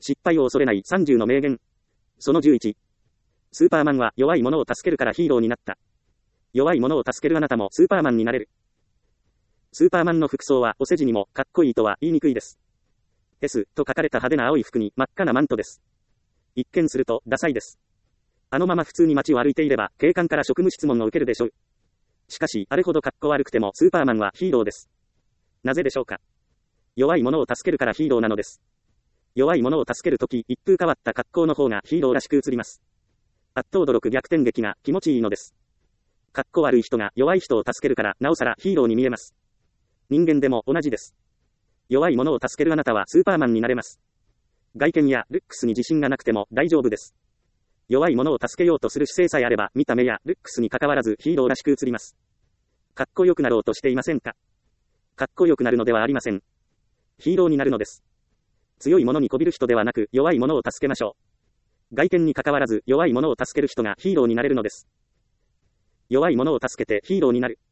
失敗を恐れない30の名言。その11。スーパーマンは弱い者を助けるからヒーローになった。弱い者を助けるあなたもスーパーマンになれる。スーパーマンの服装はお世辞にもかっこいいとは言いにくいです。S と書かれた派手な青い服に真っ赤なマントです。一見するとダサいです。あのまま普通に街を歩いていれば警官から職務質問を受けるでしょう。しかしあれほどかっこ悪くてもスーパーマンはヒーローです。なぜでしょうか。弱い者を助けるからヒーローなのです。弱い者を助けるとき、一風変わった格好の方がヒーローらしく映ります。あっと驚く逆転劇が気持ちいいのです。かっこ悪い人が弱い人を助けるから、なおさらヒーローに見えます。人間でも同じです。弱い者を助けるあなたはスーパーマンになれます。外見やルックスに自信がなくても大丈夫です。弱い者を助けようとする姿勢さえあれば、見た目やルックスに関わらずヒーローらしく映ります。かっこよくなろうとしていませんか。かっこよくなるのではありません。ヒーローになるのです。強い者に媚びる人ではなく、弱い者を助けましょう。外見に関わらず弱い者を助ける人がヒーローになれるのです。弱い者を助けてヒーローになる。